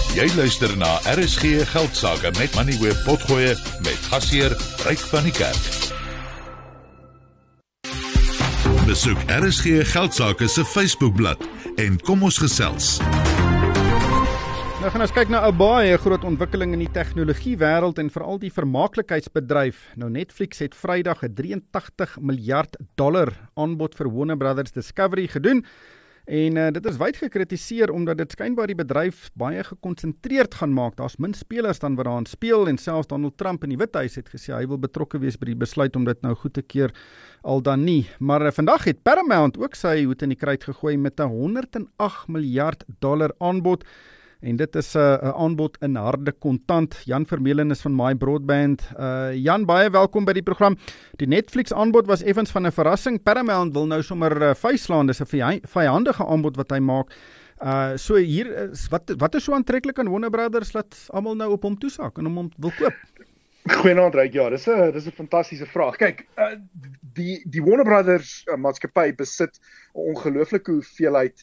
Jy luister na RSG Geldsaake met Money Web Potgoe met gasheer Ryk van die Kerk. Besoek RSG Geldsaake se Facebookblad en kom ons gesels. Nou gaan ons kyk na 'n baie groot ontwikkeling in die tegnologiewêreld en veral die vermaaklikheidsbedryf. Nou Netflix het Vrydag 'n $83 miljard aanbod vir Warner Brothers Discovery gedoen. En dit is wyd gekritiseer omdat dit skynbaar die bedryf baie gekonsentreerd gaan maak. Daar's min spelers dan wat daaraan speel en selfs Donald Trump in die Withuis het gesê hy wil betrokke wees by die besluit om dit nou goed te keer al dan nie. Maar vandag het Paramount ook sy hoed in die kruit gegooi met 'n $108 miljard aanbod. En dit is 'n aanbod in harde kontant. Jan Vermeulen is van My Broadband. Jan, baie welkom by die program. Die Netflix aanbod was effens van 'n verrassing. Paramount wil nou sommer vuislaan. Dis 'n vyandige aanbod wat hy maak. So hier is wat is so aantreklik aan Warner Brothers dat almal nou op hom toesak en hom wil koop? Goeienaand Ryk, ja, dis 'n fantastiese vraag. Kyk, die Warner Brothers maatskappy besit 'n ongelooflike hoeveelheid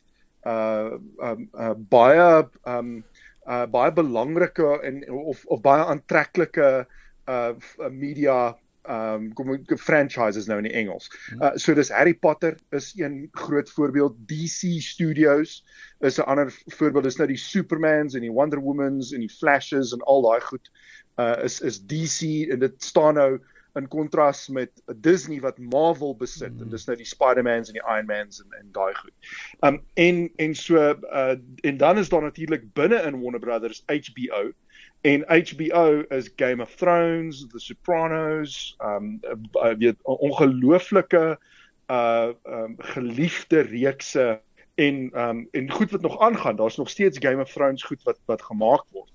baie belangrike en of baie aantreklike media franchises nou in die Engels. So dis Harry Potter is een groot voorbeeld, DC Studios is 'n ander voorbeeld, dis nou die Supermans en die Wonder Womans en die Flashes en al daai goed is DC en dit staan nou in kontras met Disney wat Marvel besit, en dis nou die Spider-Mans en die Iron Mans en daai goed. En dan is daar natuurlik binne in Warner Brothers HBO, en HBO is Game of Thrones, The Sopranos, ongelooflike geliefde reekse en goed wat nog aangaan. Daar's nog steeds Game of Thrones goed wat gemaak word.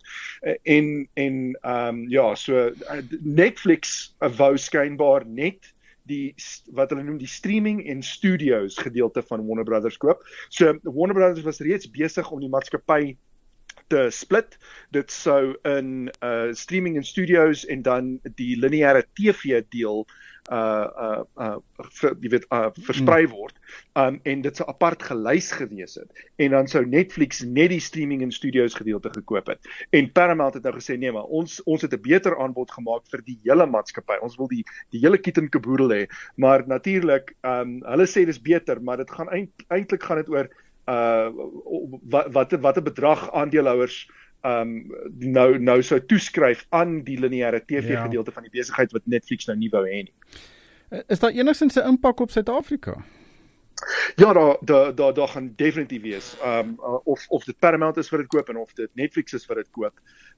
So Netflix wou skynbaar net die wat hulle noem die streaming en studios gedeelte van Warner Brothers koop. So Warner Brothers was reeds besig om die maatskappy te split. Dit sou in streaming en studios en dan die lineêre TV deel versprei word. En dit sou apart gelys gewees het. En dan sou Netflix net die streaming en studios gedeelte gekoop het. En Paramount het nou gesê, nee, maar ons het 'n beter aanbod gemaak vir die hele maatskappy. Ons wil die hele kit en kaboedel hê. Maar natuurlik, hulle sê dis beter, maar dit gaan eintlik gaan dit oor wat 'n bedrag aandeelhouers nou sou toeskryf aan die lineêre TV gedeelte van die besigheid wat Netflix nou nie wou hê nie. Is daar enigstens 'n impak op Suid-Afrika? Ja, daar gaan definitief wees. Of dit Paramount is wat dit koop en of dit Netflix is wat dit koop.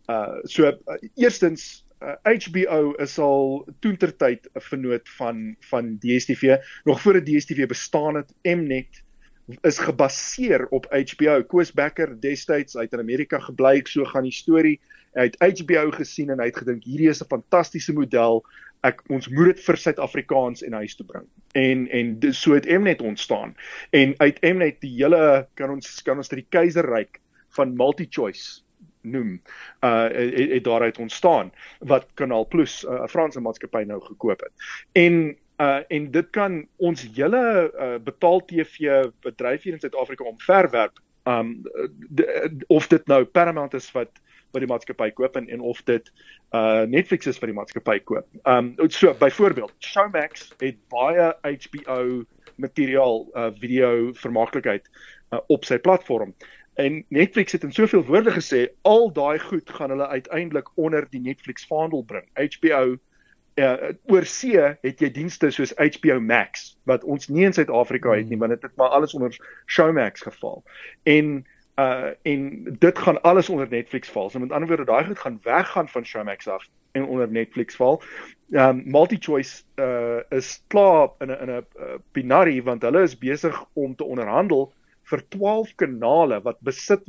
Eerstens, HBO is al toentertyd 'n vennoot van DStv. Nog voor die DStv bestaan het, Mnet is gebaseer op HBO. Koos Becker destyds uit in Amerika gebly, so gaan die storie. Hy het HBO gesien en hy het gedink hierdie is 'n fantastiese model. Ons moet dit vir Suid-Afrikaans in huis toe bring. En so het Mnet ontstaan. En uit Mnet die hele kan ons die keizerryk van MultiChoice noem, het daaruit ontstaan wat Kanaal Plus, 'n Franse maatskappy nou gekoop het. En dit kan ons hele betaal-TV bedryf hier in Suid-Afrika omverwerp, of dit nou Paramount is wat die maatskappy koop en of dit Netflix is wat die maatskappy koop. So byvoorbeeld, Showmax het baie HBO materiaal, video vermaaklikheid op sy platform. En Netflix het in soveel woorde gesê, al daai goed gaan hulle uiteindelik onder die Netflix vaandel bring. HBO oor see het jy dienste soos HBO Max, wat ons nie in Suid-Afrika het nie, want dit het maar alles onder Showmax geval. En dit gaan alles onder Netflix val. So met ander woorde, daai goed gaan weggaan van Showmax af en onder Netflix val. MultiChoice is klaar in 'n binary, want hulle is besig om te onderhandel vir 12 kanale wat besit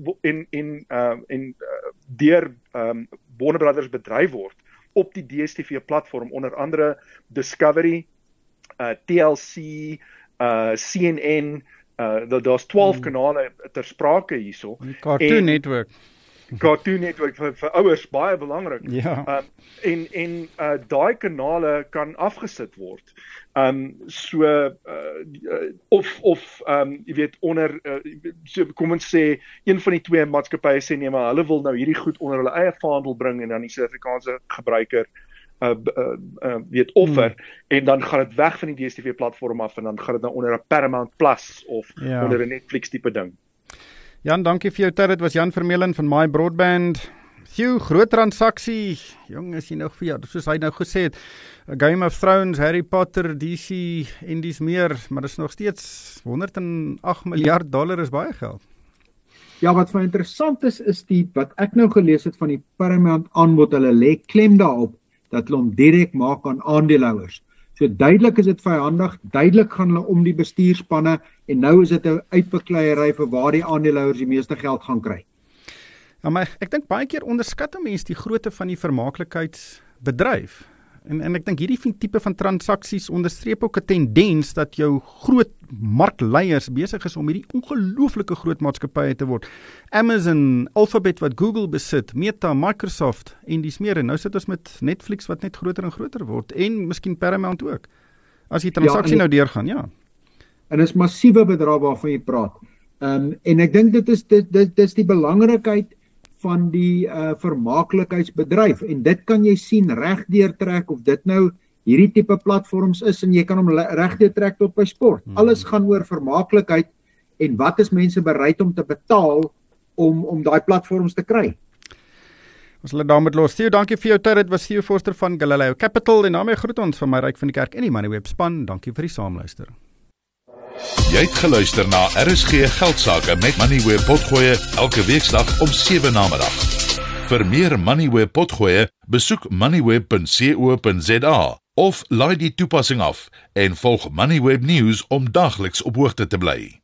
en deur Warner Brothers bedryf word op die DStv platform, onder andere Discovery, TLC, CNN, daar's 12 kanale ter sprake hierso. Cartoon Network. Cartoon Network vir ouers baie belangrik. Ja. En daai kanale kan afgesit word. Jy weet onder so kom ons sê een van die twee maatskappye sê nee, maar hulle wil nou hierdie goed onder hulle eie vaandel bring en dan die Suid-Afrikaanse gebruiker weet offer en dan gaan dit weg van die DStv platform af en dan gaan dit nou onder 'n Paramount Plus of onder 'n Netflix tipe ding. Jan, dankie vir jou tyd. Dit was Jan Vermeulen van My Broadband. Groot transaksie. Jong, is jy nog vir jou, soos hy nou gesê het, Game of Thrones, Harry Potter, DC en dis meer, maar dit is nog steeds $108 miljard is baie geld. Ja, wat vir interessant is die wat ek nou gelees het van die Paramount aanbod, hulle lê klem daarop dat hulle hom direk maak aan aandeelhouers. So duidelik is dit vyandig, duidelik gaan hulle om die bestuurspanne en nou is dit 'n uitbekleierery vir waar die aandeelhouers die meeste geld gaan kry. Ja, maar ek dink baie keer onderskat mense die grootte van die vermaaklikheidsbedryf. En ek dink hierdie tipe van transaksies onderstreep ook 'n tendens dat jou groot markleiers besig is om hierdie ongelooflike groot maatskappye te word. Amazon, Alphabet wat Google besit, Meta, Microsoft en dis meer. En nou sit ons met Netflix wat net groter en groter word en miskien Paramount ook. As die transaksie nou deurgaan, ja. En is massiewe bedrae waarvan jy praat. En ek dink dit is die belangrikheid van die vermaaklikheidsbedryf en dit kan jy sien regdeur trek of dit nou hierdie tipe platforms is en jy kan hom regdeur trek tot by sport. Alles gaan oor vermaaklikheid en wat is mense bereid om te betaal om daai platforms te kry. Ons laat daarmee los. Theo, dankie vir jou tyd. Dit was Theo Forster van Galileo Capital en daarmee groet ons van my Ryk van die Kerk en die Moneyweb span. Dankie vir die saamluister. Jy het geluister na RSG Geldsaake met Moneyweb Potgoe elke weeksdag om 7 namiddag. Vir meer Moneyweb Potgoe, besoek moneyweb.co.za of laai die toepassing af en volg Moneyweb News om dagliks op hoogte te bly.